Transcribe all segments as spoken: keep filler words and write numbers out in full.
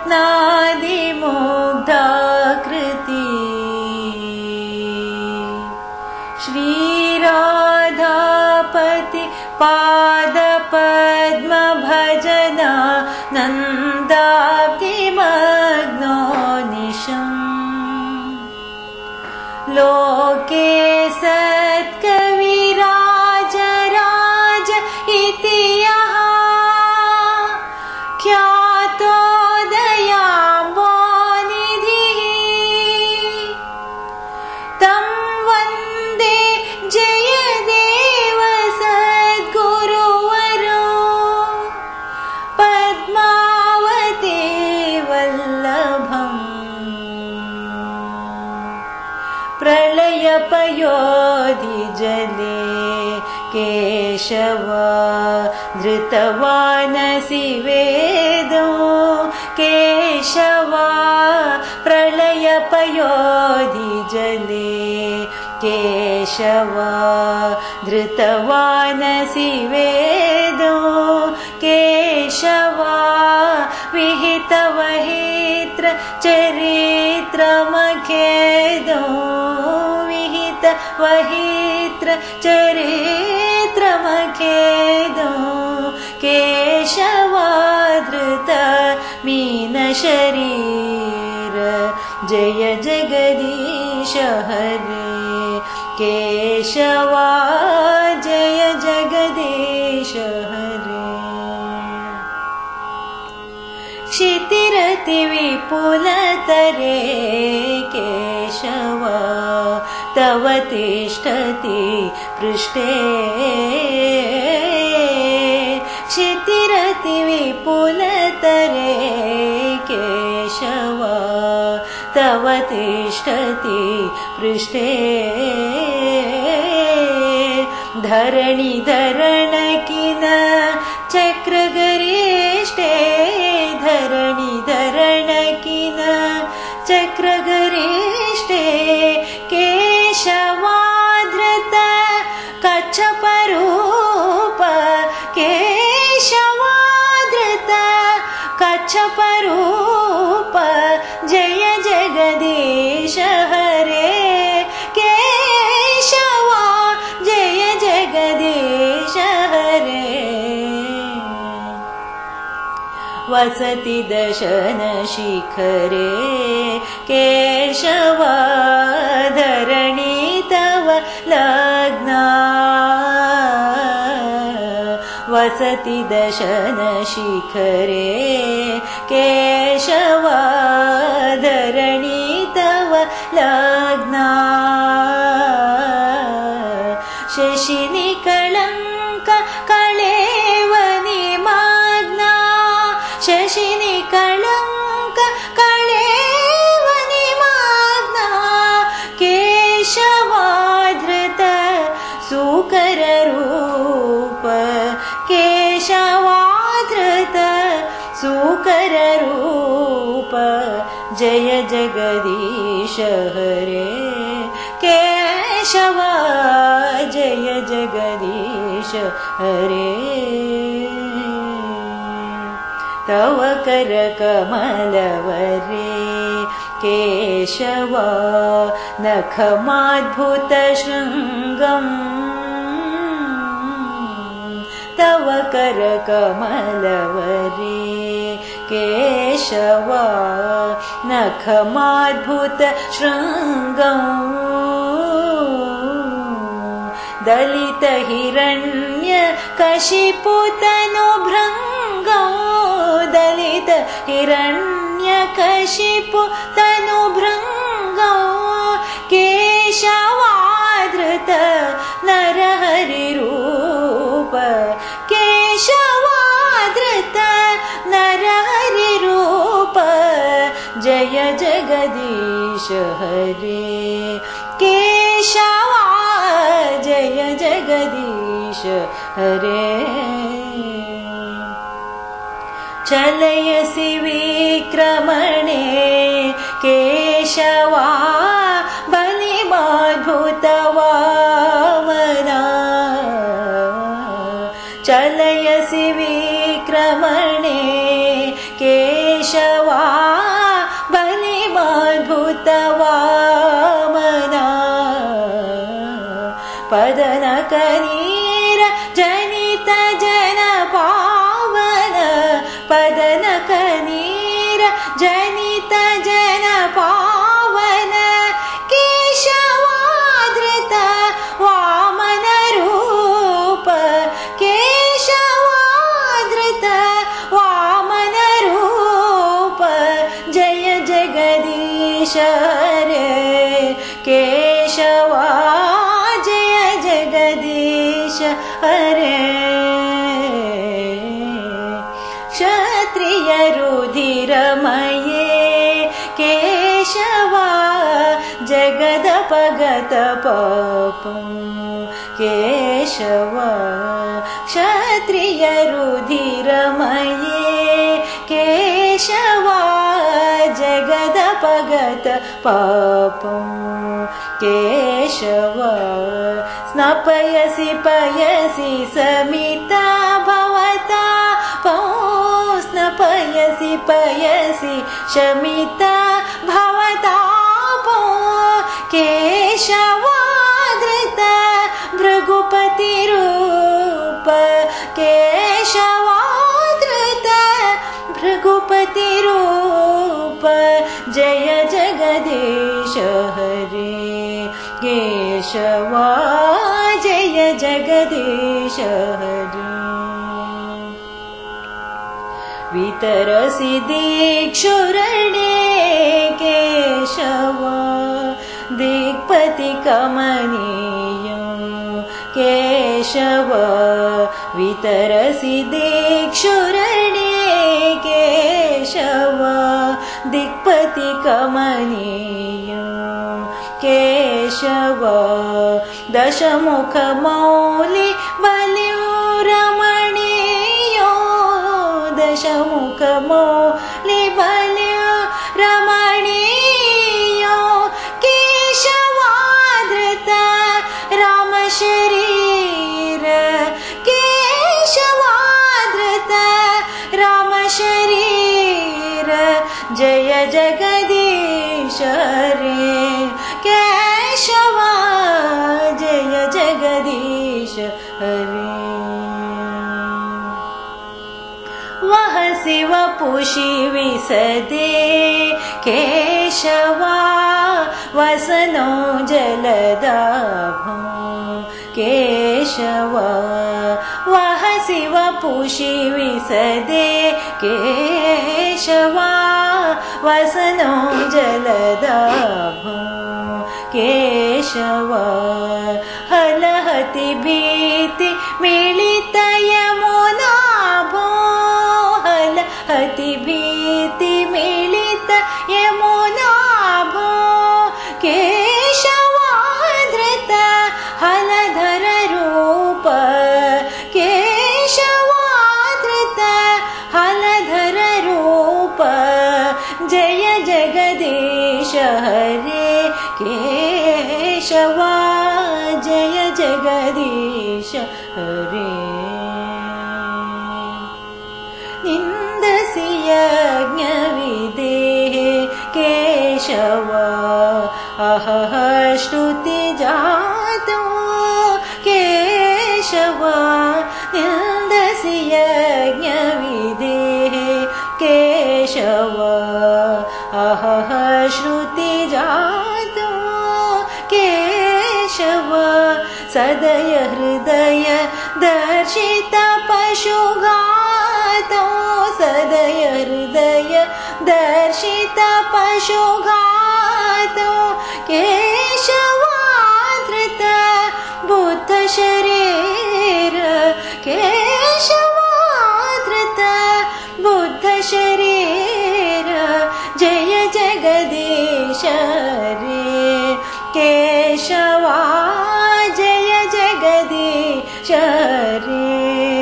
नादिमुग्धाकृति श्रीराधापति पादपद्मभजना नन्दाब्धिमग्नो निशम् लोके सत्कविराज राज इति यः ख्यातो दयाम्बोनिधिः तं वन्दे जयदेव सद्गुरुवरो पद्मावते वल्लभम् प्रलयपयोधिजले केशव धृतवानसि वेदो केशव प्रलयपयोधिजले केशव धृतवानसि वेदो केशव विहितवहित्र चरित्रमखेदो वहित्र चरित्रमखेदो केशवाधृत मीनशरीर जय जगदीश हरे केशवा जय जगदीश हरे क्षितिरति विपुलतरे केशवा तव तिष्ठति पृष्ठे क्षितिरति विपुलतरे केशव तव तिष्ठति पृष्ठे धरणि धरणकिन चक्रगरिष्ठे धरणि धरणकिन चक्रगरिष्ठे केशवाधृत कच्छपरूप केशवाधृत कच्छपरूप जय जगदीश हरे केशवा जय जगदीश हरे वसति दशन शिखरे केशव धरणि तव लग्ना वसति दशन शिखरे केशव धरणि तव लग्ना शशिनि कलंक कलेवनि मग्ना शशिनि कलंक कलेवनि मग्ना केशवाधृत सुकर रूप केशवाधृत सुकर रूप जय जगदीश हरे केशवा जय जगदीश हरे तव कर कमलवरे केशवा नखमाद्भुत शृङ्गम् तव कर कमलवरे केशवा नखमाद्भुत शृङ्गम् दलित हिरण्य कशिपुतनुभृङ्गम् दलित हिरण्य कशिपुतनुभृङ्गम् केशवाधृत नरहरिरूप केशवाधृत नरहरिरूप जय जगदीश हरे केशवा जय जगदीश हरे चलयसि विक्रमणे केशवा बलिमाद्भुतवामना चलयसि विक्रमणे केशवा सुत वामना पदनक नीर जनित जन पावन पदनक नीर जनित जन पावन केशवाधृत वामन रूप केशवाधृत वामन रूप जय जगदीश हरे केशवा जय जगदीश हरे क्षत्रिय रुधिरमये केशवा जगदपगत पापं केशवा क्षत्रिय रुधिरमये केशवा जगदपगत पापं केशवा स्नपयसि पयसि समिता भवता स्नपयसि पयसि शमिता भवतापो केशवाधृत भृगुपतिरूप केशवाधृत भृगुपतिरूप जय जगदीश हरे केशवा जय जगदीश हरे वितरसि दीक्षुरणे केशवा दिक्पति कमनीयं केशवा वितरसि दीक्षुरणे केशवा दिक्पति कमनीयं केशवा दशमुख मौलि बलिरमणीयो दशमुख मौलि बल्यो रमणीयो केशवाधृत राम शरीर केशवाधृत राम शरीर जय जगदीश हरे केशवा जय जगदीश हरे वह शिव पुषि विसदे केशवा वसनो जलदाभं केशवा वह शिव पुषि विसदे केशवा वसनो जलदाभं केशवा हलहति भीति मिलित यमुनाभो हलहति भीति मिलित यमुनाभो केशवाधृत हलधर रूप केशवाधृत हलधर रूप जय जगदीश हरे केशवा जय जगदीश हरे निन्दसि यज्ञविदेः केशवा अहह श्रुति जातो केशवा निन्दसि यज्ञविदेः केशवा अहह श्रुति जातो केशवा सदय हृदय दर्शित पशुघातो सदय हृदय दर्शित पशुघातो केशवाधृत बुद्ध शरीर केशवाधृत बुद्ध शरीर जय जगदीश हरे केशवा जय जगदीश हरे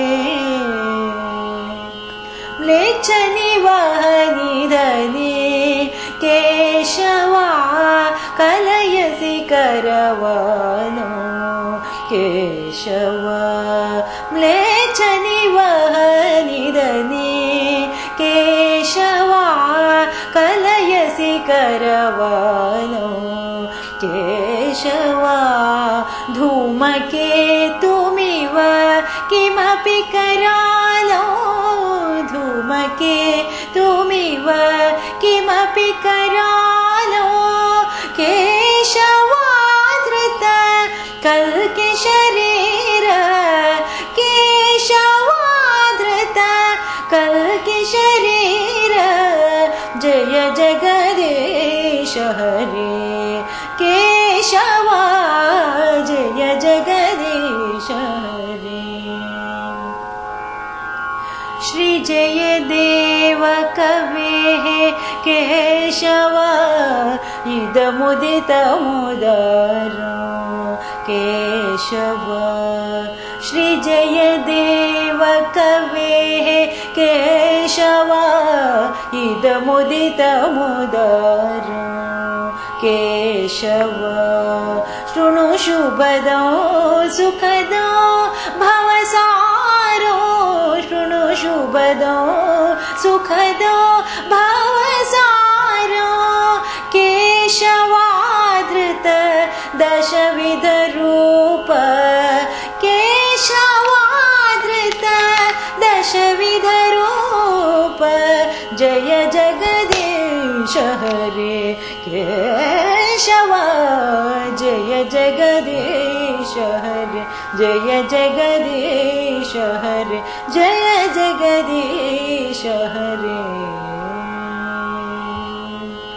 म्लेच्छ निवहनि धनि केशवा कलयसि करवानो केशवा म्लेच्छ निवहनि धनि केशवा कलयसि करवालो केशवा धूमकेतुमिव किमपि करालो धूमकेतुमिव किमपि करालो केशवा धृत कल्कि शरीर केशवा धृत कल्कि शरीर जय जगदीश हरे केशवा जय जगदीश हरे श्री जय देव कवेः केशवा इदमुदितमुदार केशवा श्री जय देव कवेः केशवा इदमुदितमुदार केशवा शृणु शुभदो सुखदो भवसारो शृणु शुभदो सुखदो भवसारो केशवा धृत दशविध रूप केशवा धृत दशविध रूप जय जगदीश हरे केशवा जय जगदीश हरे जय जगदीश हरे जय जगदीश हरे।